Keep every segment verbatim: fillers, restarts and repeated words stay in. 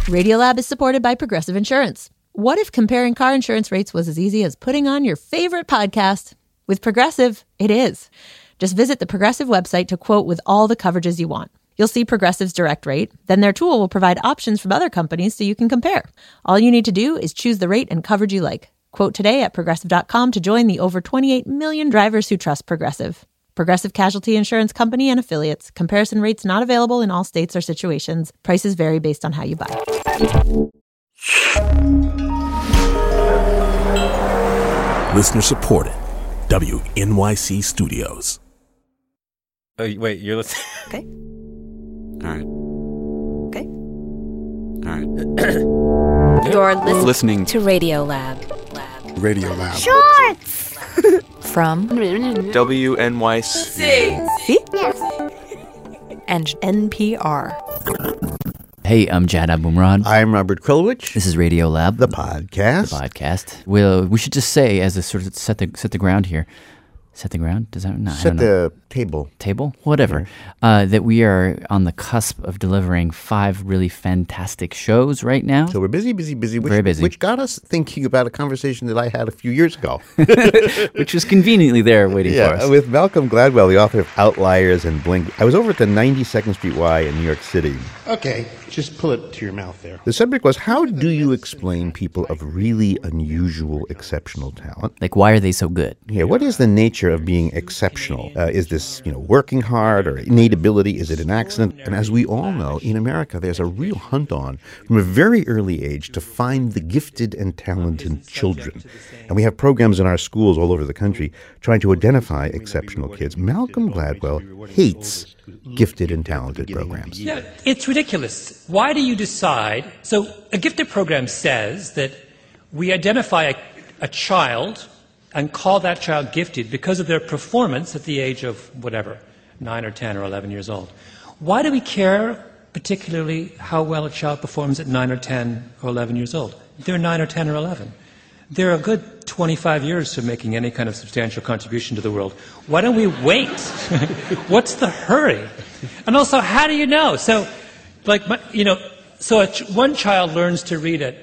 Radiolab is supported by Progressive Insurance. What if comparing car insurance rates was as easy as putting on your favorite podcast? With Progressive, it is. Just visit the Progressive website to quote with all the coverages you want. You'll see Progressive's direct rate. Then their tool will provide options from other companies so you can compare. All you need to do is choose the rate and coverage you like. Quote today at progressive dot com to join the over twenty-eight million drivers who trust Progressive. Progressive Casualty Insurance Company and Affiliates. Comparison rates not available in all states or situations. Prices vary based on how you buy. Listener supported. W N Y C Studios. Oh, wait, you're listening? Okay. All right. Okay. All right. You're listening, listening to Radiolab. Lab. Radiolab. Shorts! From W N Y C. See? And N P R. Hey, I'm Jad Abumrad. I'm Robert Krulwich. This is Radiolab, the podcast. The podcast. We'll, we should just say, as a sort of set the set the ground here, set the ground. Does that no? Set I don't know. the table. Table, whatever. Yeah. Uh, that we are on the cusp of delivering five really fantastic shows right now. So we're busy, busy, busy. Which, Very busy. Which got us thinking about a conversation that I had a few years ago, which was conveniently there waiting yeah, for us. with Malcolm Gladwell, the author of Outliers and Blink. I was over at the ninety-second Street Y in New York City. Okay, just pull it to your mouth there. The subject was, how do you explain people of really unusual, exceptional talent? Like, why are they so good? Yeah, what is the nature of being exceptional? Uh, is this, you know, working hard or innate ability? Is it an accident? And as we all know, in America, there's a real hunt on from a very early age to find the gifted and talented children. And we have programs in our schools all over the country trying to identify exceptional kids. Malcolm Gladwell hates gifted and talented programs. Yeah, it's ridiculous. Why do you decide? So a gifted program says that we identify a, a child and call that child gifted because of their performance at the age of whatever, nine or ten or eleven years old. Why do we care particularly how well a child performs at nine or ten or eleven years old? They're nine or ten or eleven. They're a good twenty-five years from making any kind of substantial contribution to the world. Why don't we wait? What's the hurry? And also, how do you know? So, like, you know, so a ch- one child learns to read at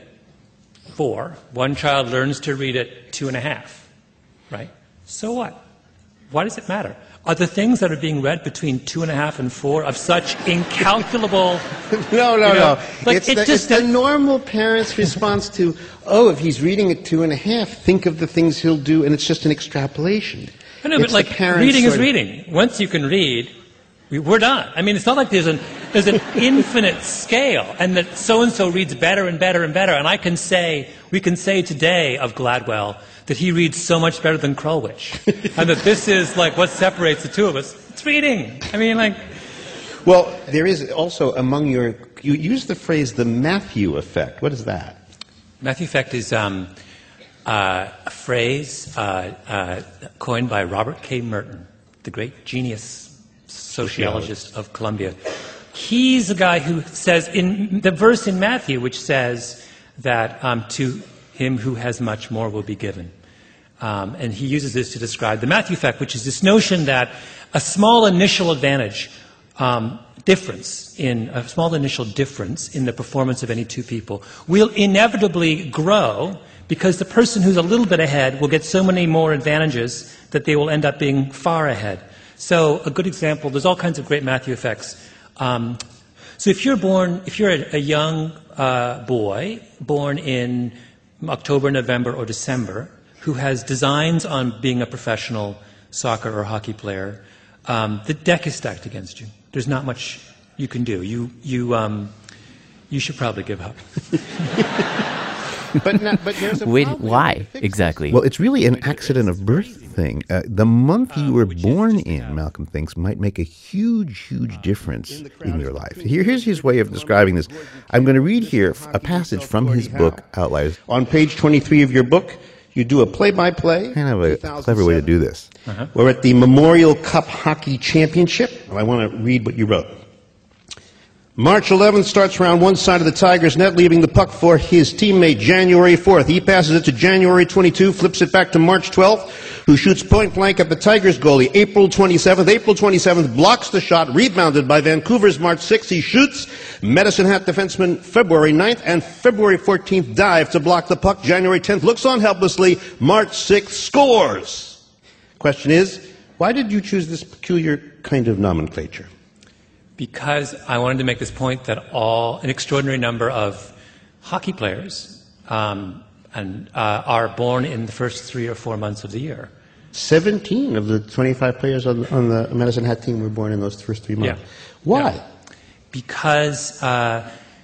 four. One child learns to read at two and a half. Right? So what? Why does it matter? Are the things that are being read between two and a half and four of such incalculable... no, no, you know, no. Like it's it the, just it's the normal parent's response to, oh, if he's reading at two and a half, think of the things he'll do, and it's just an extrapolation. I know, it's but like, reading is reading. Once you can read, we, we're done. I mean, it's not like there's an, there's an infinite scale, and that so-and-so reads better and better and better, and I can say, we can say today of Gladwell that he reads so much better than Krulwich, and that this is like what separates the two of us. It's reading. I mean, like... Well, there is also among your... You use the phrase the Matthew effect. What is that? Matthew effect is um, uh, a phrase uh, uh, coined by Robert K. Merton, the great genius sociologist of Columbia. He's a guy who says, in the verse in Matthew, which says that um, to him who has much more will be given. Um, and he uses this to describe the Matthew effect, which is this notion that a small initial advantage, um, difference in a small initial difference in the performance of any two people will inevitably grow because the person who's a little bit ahead will get so many more advantages that they will end up being far ahead. So a good example, there's all kinds of great Matthew effects. Um, so if you're born, if you're a, a young uh, boy born in October, November, or December, who has designs on being a professional soccer or hockey player, um, the deck is stacked against you. There's not much you can do. You, you, um, you should probably give up. but, not, but there's a Wait, problem. why exactly? Well, it's really an accident of birth thing. Uh, the month you were born in, Malcolm thinks, might make a huge, huge difference in your life. Here, here's his way of describing this. I'm going to read here a passage from his book, Outliers. On page twenty-three of your book, you do a play-by-play. Kind of a clever way to do this. Uh-huh. We're at the Memorial Cup Hockey Championship. I want to read what you wrote. March eleventh starts around one side of the Tigers' net, leaving the puck for his teammate January fourth. He passes it to January twenty-second, flips it back to March twelfth, who shoots point blank at the Tigers' goalie April twenty-seventh. April twenty-seventh blocks the shot, rebounded by Vancouver's March sixth. He shoots. Medicine Hat defenseman February ninth, and February fourteenth dive to block the puck. January tenth looks on helplessly. March sixth scores. Question is, why did you choose this peculiar kind of nomenclature? Because I wanted to make this point that all, an extraordinary number of hockey players um, and, uh, are born in the first three or four months of the year. seventeen of the twenty-five players on, on the Medicine Hat team were born in those first three months. Yeah. Why? Yeah. Because uh,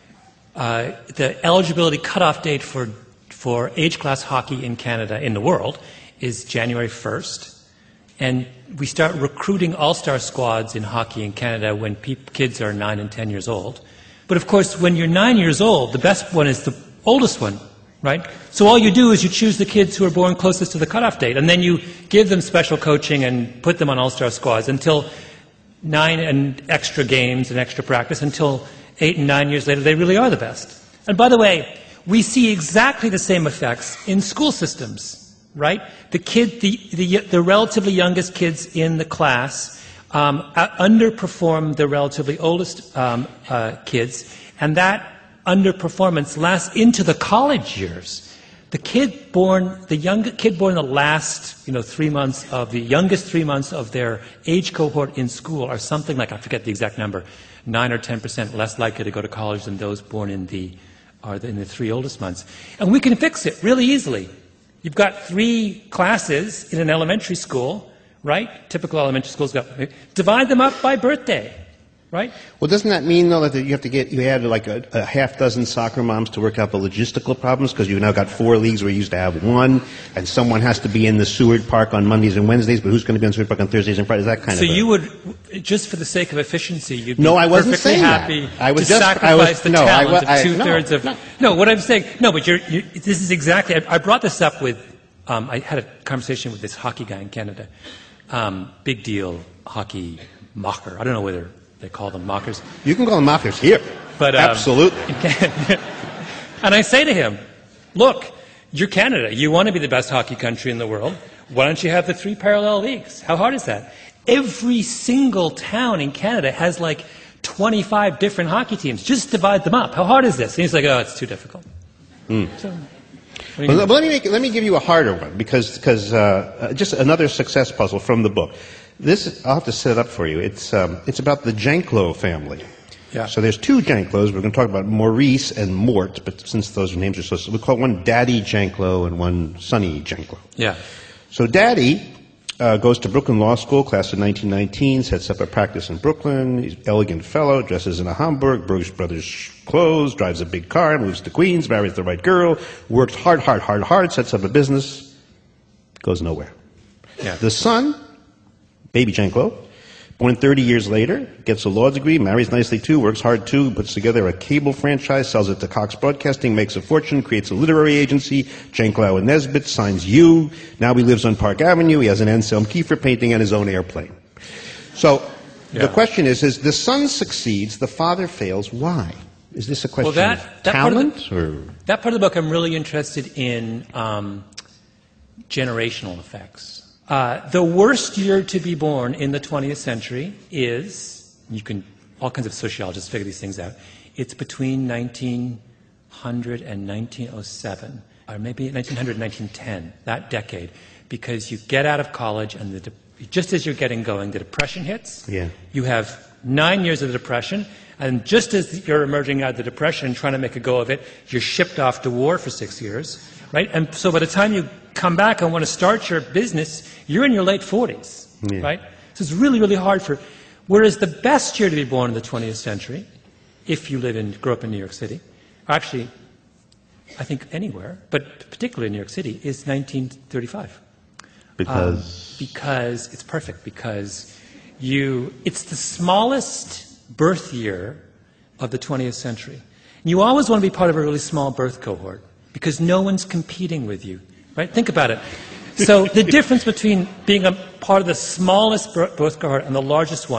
uh, the eligibility cutoff date for, for age class hockey in Canada, in the world, is January first. And we start recruiting all-star squads in hockey in Canada when pe- kids are nine and ten years old. But of course, when you're nine years old, the best one is the oldest one, right? So all you do is you choose the kids who are born closest to the cutoff date, and then you give them special coaching and put them on all-star squads until nine and extra games and extra practice, until eight and nine years later they really are the best. And by the way, we see exactly the same effects in school systems. Right? The kid, the, the, the relatively youngest kids in the class um, underperform the relatively oldest um, uh, kids, and that underperformance lasts into the college years. The kid born, the young kid born in the last, you know, three months of the youngest three months of their age cohort in school are something like, I forget the exact number, nine or ten percent less likely to go to college than those born in the, are in the three oldest months. And we can fix it really easily. You've got three classes in an elementary school, right? Typical elementary schools got, divide them up by birthday, right? Well, doesn't that mean, though, that you have to get, you add like a, a half dozen soccer moms to work out the logistical problems, because you've now got four leagues where you used to have one, and someone has to be in the Seward Park on Mondays and Wednesdays, but who's going to be in Seward Park on Thursdays and Fridays? That kind so of. So you would, just for the sake of efficiency, you'd be no, I wasn't perfectly saying happy that. I was to just, sacrifice I was, the no, talent I, I, of two-thirds no, of... No. no, what I'm saying, no, but you're, you, this is exactly, I, I brought this up with, um, I had a conversation with this hockey guy in Canada. Um, big deal hockey mocker. I don't know whether they call them mockers. You can call them mockers here. But, um, absolutely. And I say to him, look, you're Canada. You want to be the best hockey country in the world. Why don't you have the three parallel leagues? How hard is that? Every single town in Canada has like twenty-five different hockey teams. Just divide them up. How hard is this? And he's like, oh, it's too difficult. Mm. So, well, let me make, let me give you a harder one, because because uh, just another success puzzle from the book. This I'll have to set it up for you. It's um, it's about the Janklow family. Yeah. So there's two Janklows. We're going to talk about Maurice and Mort, but since those names are so, so we call one Daddy Janklow and one Sonny Janklow. Yeah. So Daddy uh, goes to Brooklyn Law School, class of nineteen nineteen, sets up a practice in Brooklyn. He's an elegant fellow, dresses in a Hamburg, Brooks Brothers clothes, drives a big car, moves to Queens, marries the right girl, works hard, hard, hard, hard, sets up a business, goes nowhere. Yeah. The son, baby Janklow, born thirty years later, gets a law degree, marries nicely too, works hard too, puts together a cable franchise, sells it to Cox Broadcasting, makes a fortune, creates a literary agency, Janklow and Nesbitt, signs You. Now he lives on Park Avenue. He has an Anselm Kiefer painting and his own airplane. So yeah. The question is, is the son succeeds, the father fails. Why? Is this a question well, that, of that talent? Part of the, or? That part of the book, I'm really interested in um, generational effects. Uh, the worst year to be born in the twentieth century is, you can, all kinds of sociologists figure these things out, it's between nineteen hundred and nineteen oh seven, or maybe nineteen hundred and nineteen ten, that decade, because you get out of college and the de- just as you're getting going, the Depression hits. Yeah. You have nine years of the Depression, and just as you're emerging out of the Depression and trying to make a go of it, you're shipped off to war for six years, right? And so by the time you come back and want to start your business, you're in your late forties, yeah. right? So it's really, really hard for... Whereas the best year to be born in the twentieth century, if you live in, grew up in New York City, actually, I think anywhere, but particularly in New York City, is nineteen thirty-five. Because? Um, because it's perfect, because you, it's the smallest birth year of the twentieth century. And you always want to be part of a really small birth cohort, because no one's competing with you, right? Think about it. So the difference between being a part of the smallest birth cohort and the largest one,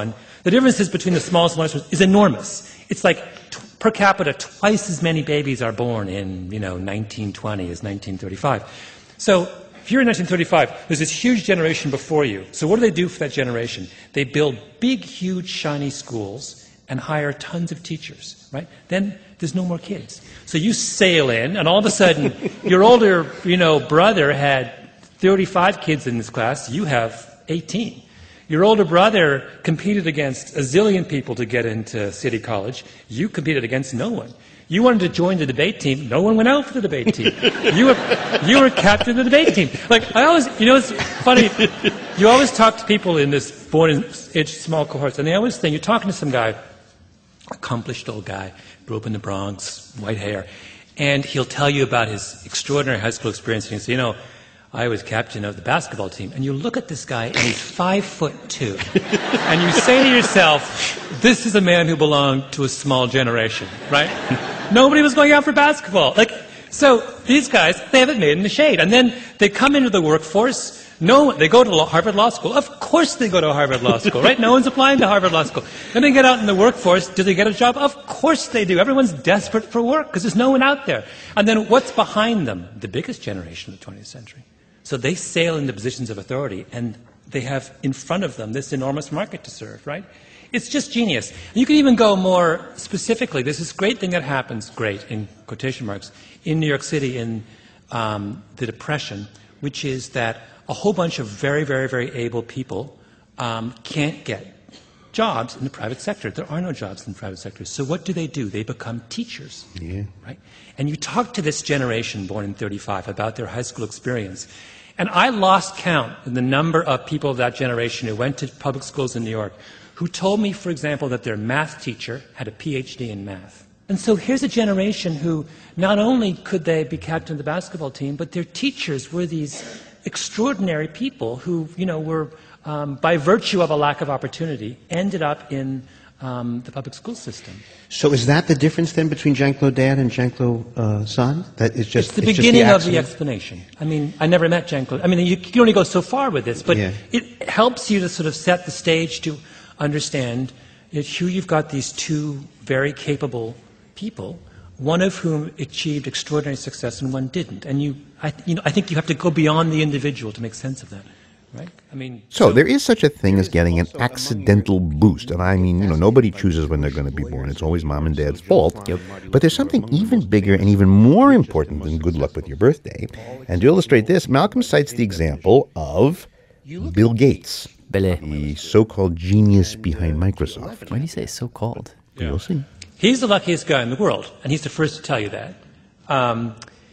The differences between the smallest and largest is enormous. It's like t- per capita, twice as many babies are born in, you know, nineteen twenty as nineteen thirty-five. So if you're in nineteen thirty-five, there's this huge generation before you. So what do they do for that generation? They build big, huge, shiny schools and hire tons of teachers, right? Then there's no more kids. So you sail in, and all of a sudden, your older, you know, brother had thirty-five kids in his class. You have eighteen. Your older brother competed against a zillion people to get into City College. You competed against no one. You wanted to join the debate team. No one went out for the debate team. You were, you were captain of the debate team. Like, I always, you know, it's funny. You always talk to people in this born in small cohorts, and they always think, you're talking to some guy, accomplished old guy, grew up in the Bronx, white hair, and he'll tell you about his extraordinary high school experience, and he'll say, you know, I was captain of the basketball team. And you look at this guy, and he's five foot two. And you say to yourself, this is a man who belonged to a small generation, right? Nobody was going out for basketball. Like, so these guys, they haven't made in the shade. And then they come into the workforce. No, they go to law, Harvard Law School. Of course they go to Harvard Law School, right? No one's applying to Harvard Law School. Then they get out in the workforce. Do they get a job? Of course they do. Everyone's desperate for work because there's no one out there. And then what's behind them? The biggest generation of the twentieth century. So they sail into positions of authority, and they have in front of them this enormous market to serve, right? It's just genius. You can even go more specifically. There's this great thing that happens, great, in quotation marks, in New York City in um, the Depression, which is that a whole bunch of very, very, very able people um, can't get jobs in the private sector. There are no jobs in the private sector. So what do they do? They become teachers, yeah. right? And you talk to this generation born in thirty-five about their high school experience, and I lost count in the number of people of that generation who went to public schools in New York who told me, for example, that their math teacher had a P H D in math. And so here's a generation who not only could they be captain of the basketball team, but their teachers were these extraordinary people who, you know, were, um, by virtue of a lack of opportunity, ended up in um, the public school system. So is that the difference then between Jean-Claude Dad and Jean-Claude uh, Sand? That is just it's the it's beginning just the of the explanation. I mean, I never met Jean-Claude. I mean, you can only go so far with this, but yeah. it helps you to sort of set the stage to understand that here you've got these two very capable people, one of whom achieved extraordinary success and one didn't. And you, I, you know, I think you have to go beyond the individual to make sense of that. Right? I mean, so, so there is such a thing as getting an accidental boost. And I mean, you know, nobody chooses when they're going to be born. It's always mom and dad's fault. Yep. But there's something even bigger and even more important than good luck with your birthday. And to illustrate this, Malcolm cites the example of Bill Gates, the so-called genius behind Microsoft. Why do you say so-called? Yeah. You'll see. He's the luckiest guy in the world, and he's the first to tell you that. Um,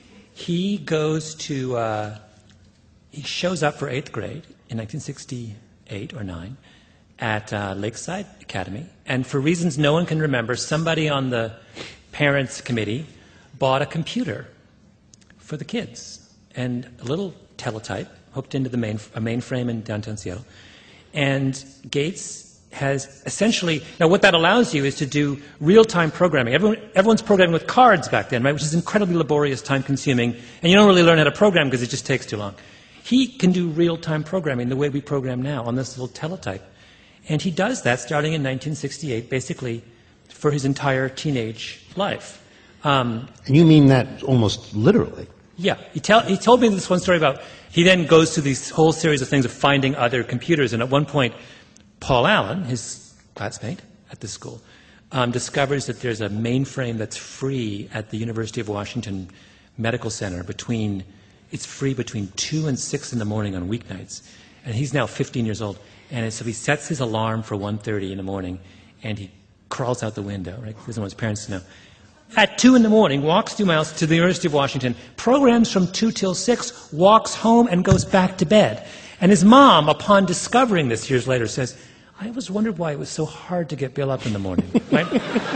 he goes to... Uh, He shows up for eighth grade in nineteen sixty-eight or nine at uh, Lakeside Academy. And for reasons no one can remember, somebody on the parents' committee bought a computer for the kids and a little teletype hooked into the main, a mainframe in downtown Seattle. And Gates has essentially, now what that allows you is to do real-time programming. Everyone, everyone's programming with cards back then, right, which is incredibly laborious, time-consuming, and you don't really learn how to program because it just takes too long. He can do real-time programming the way we program now on this little teletype. And he does that starting in nineteen sixty-eight, basically for his entire teenage life. Um, and you mean that almost literally? Yeah. He, tell, he told me this one story about, he then goes through this whole series of things of finding other computers. And at one point, Paul Allen, his classmate at this school, um, discovers that there's a mainframe that's free at the University of Washington Medical Center between... It's free between two and six in the morning on weeknights. And he's now fifteen years old. And so he sets his alarm for one thirty in the morning, and he crawls out the window, right? He doesn't want his parents to know. At two in the morning, walks two miles to the University of Washington, programs from two till six, walks home, and goes back to bed. And his mom, upon discovering this years later, says, I always wondered why it was so hard to get Bill up in the morning, right?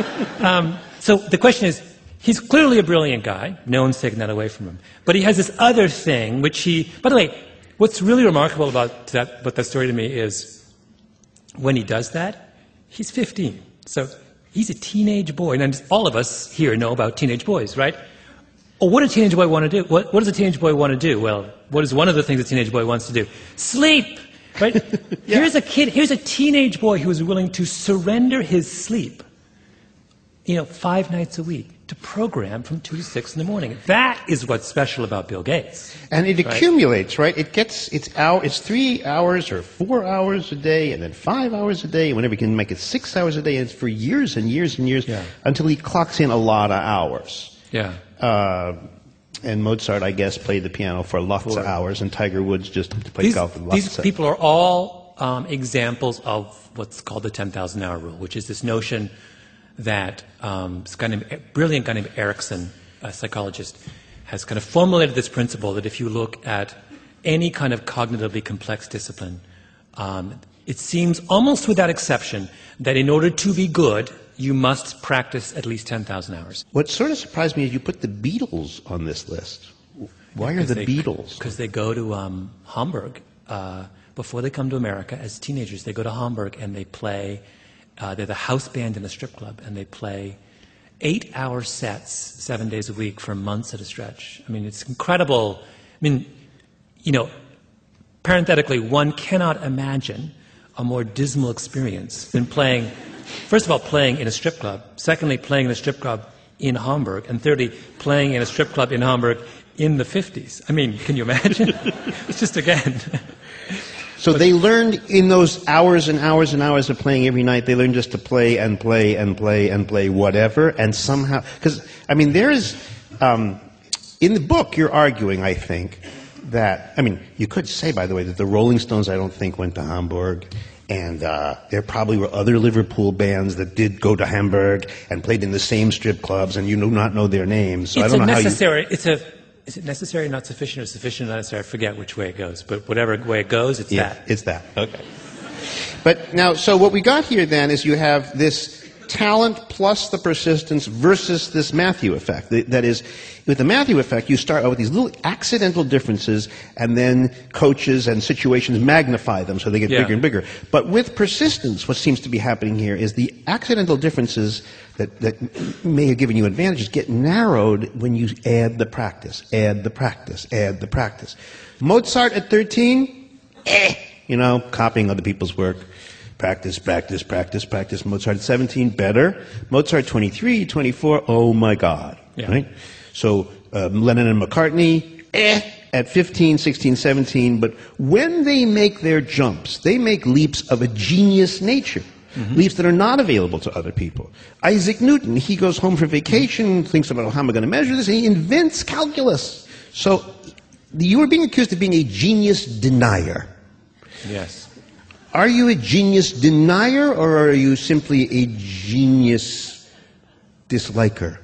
um, so the question is, he's clearly a brilliant guy. No one's taken that away from him. But he has this other thing, which he... By the way, what's really remarkable about that, about that story to me is when he does that, he's fifteen. So he's a teenage boy. And all of us here know about teenage boys, right? Oh, what does a teenage boy want to do? What, what does a teenage boy want to do? Well, what is one of the things a teenage boy wants to do? Sleep! right? Yeah. Here's a kid, here's a teenage boy who is willing to surrender his sleep, you know, five nights a week to program from two to six in the morning. That is what's special about Bill Gates. And it right? accumulates, right? It gets, it's hour, it's three hours or four hours a day, and then five hours a day, and whenever you can make it six hours a day, and it's for years and years and years yeah. until he clocks in a lot of hours. Yeah. Uh, and Mozart, I guess, played the piano for lots for, of hours, and Tiger Woods just played these, golf for lots These of hours. people are all um, examples of what's called the ten thousand hour rule, which is this notion that um, this guy named, a brilliant guy named Erickson, a psychologist, has kind of formulated this principle that if you look at any kind of cognitively complex discipline, um, it seems almost without exception that in order to be good, you must practice at least ten thousand hours. What sort of surprised me is you put the Beatles on this list. Why are the they, Beatles? Because they go to um, Hamburg uh, before they come to America as teenagers. They go to Hamburg and they play. Uh, they're the house band in a strip club, and they play eight-hour sets seven days a week for months at a stretch. I mean, it's incredible. I mean, you know, parenthetically, one cannot imagine a more dismal experience than playing, first of all, playing in a strip club, secondly, playing in a strip club in Hamburg, and thirdly, playing in a strip club in Hamburg in the fifties. I mean, can you imagine? It's just, again... So they learned in those hours and hours and hours of playing every night, they learned just to play and play and play and play whatever, and somehow, because, I mean, there is, um, in the book, you're arguing, I think, that, I mean, you could say, by the way, that the Rolling Stones, I don't think, went to Hamburg, and uh, there probably were other Liverpool bands that did go to Hamburg and played in the same strip clubs, and you do not know their names. So it's I don't a know necessary, how you... It's a... Is it necessary, not sufficient, or sufficient, not necessary? I forget which way it goes. But whatever way it goes, it's yeah, that. It's that. Okay. But now, so what we got here then is you have this talent plus the persistence versus this Matthew effect. That is, with the Matthew effect, you start out with these little accidental differences, and then coaches and situations magnify them so they get yeah. bigger and bigger. But with persistence, what seems to be happening here is the accidental differences that, that may have given you advantages get narrowed when you add the practice, add the practice, add the practice. Mozart at thirteen, eh, you know, copying other people's work. Practice, practice, practice, practice. Mozart at seventeen, better. Mozart twenty-three, twenty-four, oh my God. Yeah. Right? So um, Lennon and McCartney, eh, at fifteen, sixteen, seventeen. But when they make their jumps, they make leaps of a genius nature. Mm-hmm. Leaps that are not available to other people. Isaac Newton, he goes home for vacation, thinks about how am I going to measure this, and he invents calculus. So you are being accused of being a genius denier. Yes. Are you a genius denier, or are you simply a genius disliker?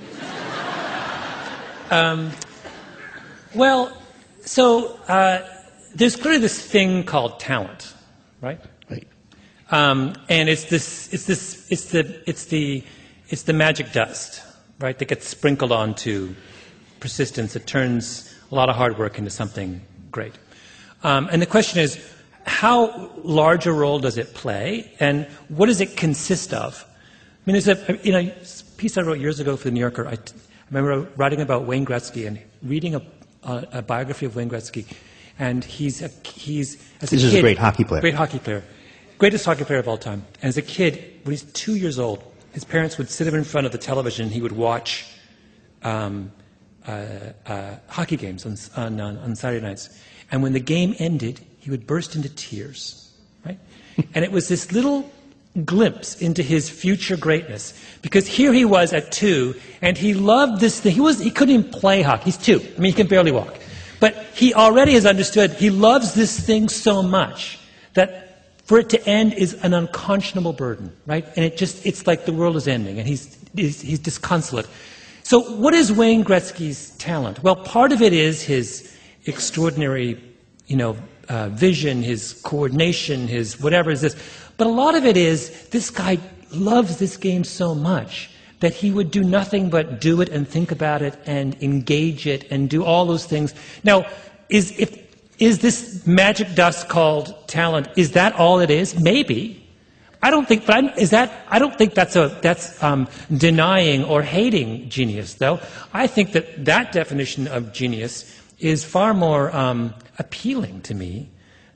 Um, well, so uh, there's clearly this thing called talent, right? Right. Um, and it's this, it's this, it's the, it's the, it's the magic dust, right? That gets sprinkled onto persistence. It turns a lot of hard work into something great. Um, and the question is, how large a role does it play, and what does it consist of? I mean, there's a, you know, a piece I wrote years ago for the New Yorker. I, t- I remember writing about Wayne Gretzky and reading a, a, a biography of Wayne Gretzky, and he's a, he's as a this kid, is a great hockey player. Great hockey player, greatest hockey player of all time. And as a kid, when he's two years old, his parents would sit him in front of the television, and he would watch um, uh, uh, hockey games on, on, on Saturday nights. And when the game ended, he would burst into tears, right? And it was this little glimpse into his future greatness, because here he was at two, and he loved this thing. He was he couldn't even play hockey. He's two. I mean, he can barely walk. But he already has understood he loves this thing so much that for it to end is an unconscionable burden, right? And it just it's like the world is ending, and he's he's, he's disconsolate. So what is Wayne Gretzky's talent? Well, part of it is his extraordinary, you know, uh, vision, his coordination, his whatever is this. But a lot of it is this guy loves this game so much that he would do nothing but do it and think about it and engage it and do all those things. Now, is if is this magic dust called talent? Is that all it is? Maybe. I don't think. But I'm, is that? I don't think that's a that's um, denying or hating genius, though. I think that that definition of genius is far more um, appealing to me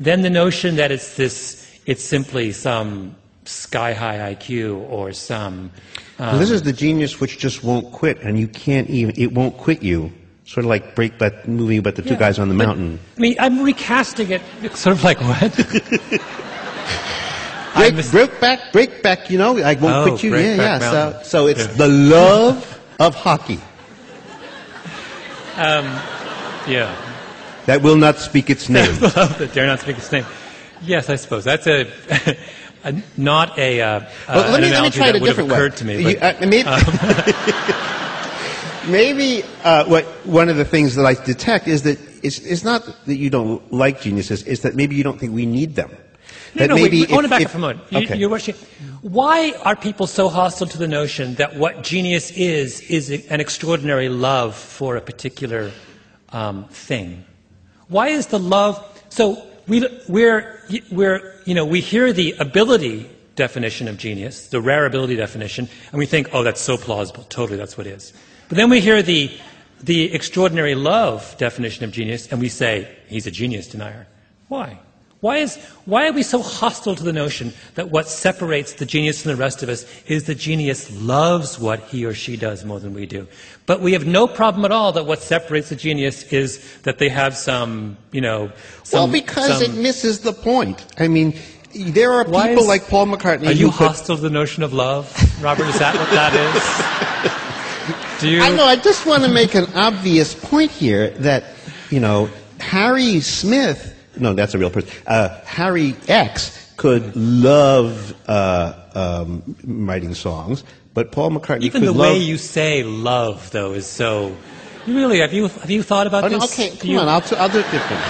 then the notion that it's this, it's simply some sky-high I Q or some... Um, well, this is the genius which just won't quit, and you can't even, it won't quit you. Sort of like Breakback movie about the two yeah, guys on the but, mountain. I mean, I'm recasting it sort of like what? break, Breakback, Breakback, you know, I won't oh, quit you. Yeah, yeah. So, so it's yeah. the love of hockey. Um, yeah. That will not speak its name. that dare not speak its name. Yes, I suppose. That's a... a not a, uh, well, uh, let me, an let me analogy try that it a would have different occurred way. to me. You, But, uh, maybe um, maybe uh, what one of the things that I detect is that it's, it's not that you don't like geniuses, it's that maybe you don't think we need them. No, that no, maybe wait, I want to if, back if, up for a moment. Okay. You, you're watching. Why are people so hostile to the notion that what genius is, is an extraordinary love for a particular um, thing? Why is the love... So we, we're, we're, you know, we hear the ability definition of genius, the rare ability definition, and we think, oh, that's so plausible. Totally, that's what it is. But then we hear the, the extraordinary love definition of genius, and we say, he's a genius denier. Why? Why, is, why are we so hostile to the notion that what separates the genius from the rest of us is the genius loves what he or she does more than we do? But we have no problem at all that what separates the genius is that they have some, you know... Some, well, because some, it misses the point. I mean, there are why people is, like Paul McCartney Are you who could, hostile to the notion of love, Robert? Is that what that is? Do you... I know, I just want to make an obvious point here that, you know, Harry Smith... No, that's a real person. Uh, Harry X could love uh, um, writing songs, but Paul McCartney Even could the love... way you say love, though, is so... You really, have you, have you thought about oh, this? no, okay, come you... on, I'll, t- I'll do it differently.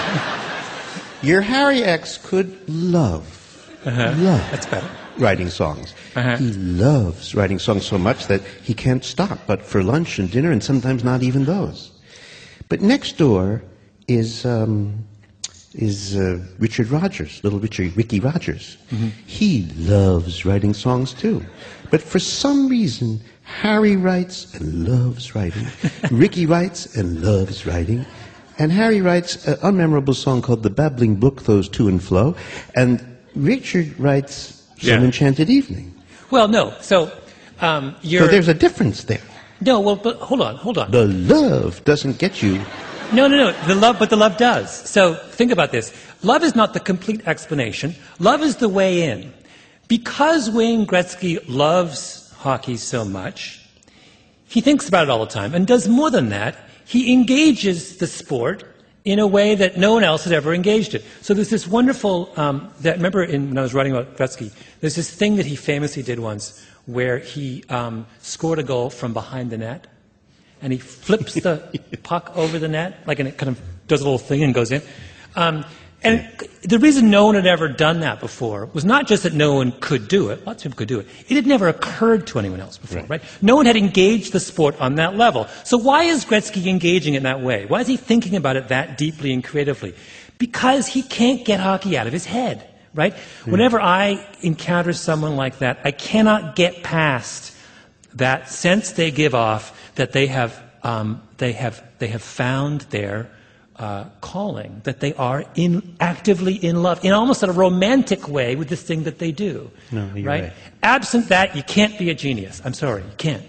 Your Harry X could love, uh-huh. love That's better. writing songs. Uh-huh. He loves writing songs so much that he can't stop, but for lunch and dinner, and sometimes not even those. But next door is... Um, is uh, Richard Rogers, little Richard, Ricky Rogers. Mm-hmm. He loves writing songs too. But for some reason, Harry writes and loves writing. Ricky writes and loves writing. And Harry writes an unmemorable song called The Babbling Brook Flows To and Fro. And Richard writes Some yeah. Enchanted Evening. Well, no. So, um, you're... So there's a difference there. No, well, but hold on, hold on. The love doesn't get you... No, no, no. The love, but the love does. So think about this. Love is not the complete explanation. Love is the way in. Because Wayne Gretzky loves hockey so much, he thinks about it all the time and does more than that. He engages the sport in a way that no one else has ever engaged it. So there's this wonderful, um, that remember in, when I was writing about Gretzky, there's this thing that he famously did once where he um, scored a goal from behind the net. And he flips the puck over the net, like, and it kind of does a little thing and goes in. Um, and the reason no one had ever done that before was not just that no one could do it. Lots of people could do it. It had never occurred to anyone else before, right? right? No one had engaged the sport on that level. So why is Gretzky engaging in that way? Why is he thinking about it that deeply and creatively? Because he can't get hockey out of his head, right? Mm. Whenever I encounter someone like that, I cannot get past that sense they give off that they have, um, they have, they have found their uh, calling, that they are in, actively in love, in almost a romantic way with this thing that they do. No, you're right? right. Absent that, you can't be a genius. I'm sorry, you can't.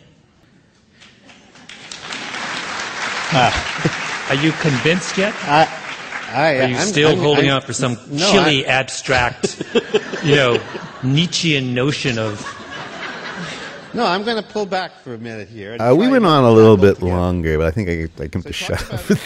Uh, are you convinced yet? I, I, are you I'm, still I'm, holding I'm, out for some no, chilly, I, abstract, you know, Nietzschean notion of... No, I'm going to pull back for a minute here. Uh, we went on a little bit longer, but I think I, I can just shut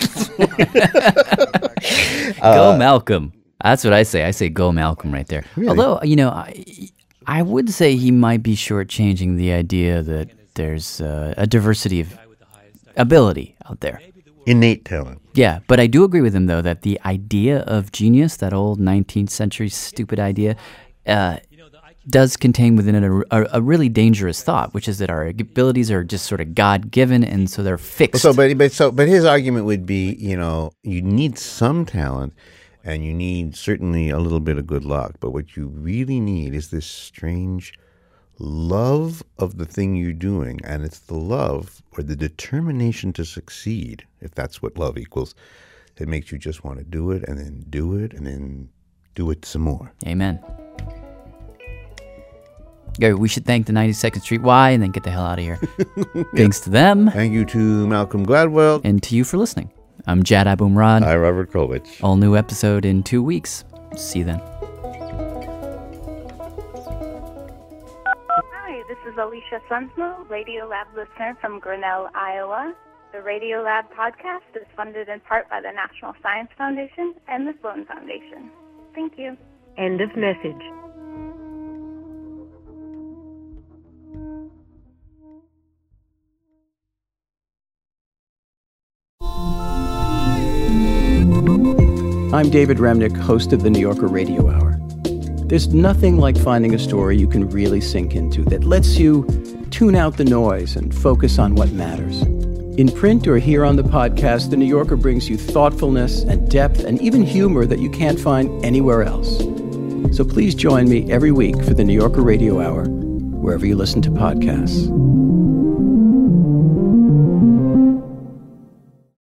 up. Go Malcolm. That's what I say. I say go Malcolm right there. Really? Although, you know, I, I would say he might be shortchanging the idea that there's uh, a diversity of ability out there. Innate talent. Yeah, but I do agree with him, though, that the idea of genius, that old nineteenth century stupid idea, uh, does contain within it a, a, a really dangerous thought, which is that our abilities are just sort of God-given, and so they're fixed. So, but but so, but his argument would be, you know, you need some talent, and you need certainly a little bit of good luck. But what you really need is this strange love of the thing you're doing, and it's the love or the determination to succeed, if that's what love equals, that makes you just want to do it, and then do it, and then do it some more. Amen. Gary, we should thank the ninety-second Street Y and then get the hell out of here. Thanks to them. Thank you to Malcolm Gladwell. And to you for listening. I'm Jad Abumrad. Hi, Robert Krulwich. All new episode in two weeks. See you then. Hi, this is Alicia Sunsmo, Radio Lab listener from Grinnell, Iowa. The Radio Lab podcast is funded in part by the National Science Foundation and the Sloan Foundation. Thank you. End of message. I'm David Remnick, host of the New Yorker Radio Hour. There's nothing like finding a story you can really sink into that lets you tune out the noise and focus on what matters. In print or here on the podcast, the New Yorker brings you thoughtfulness and depth and even humor that you can't find anywhere else. So please join me every week for the New Yorker Radio Hour, wherever you listen to podcasts.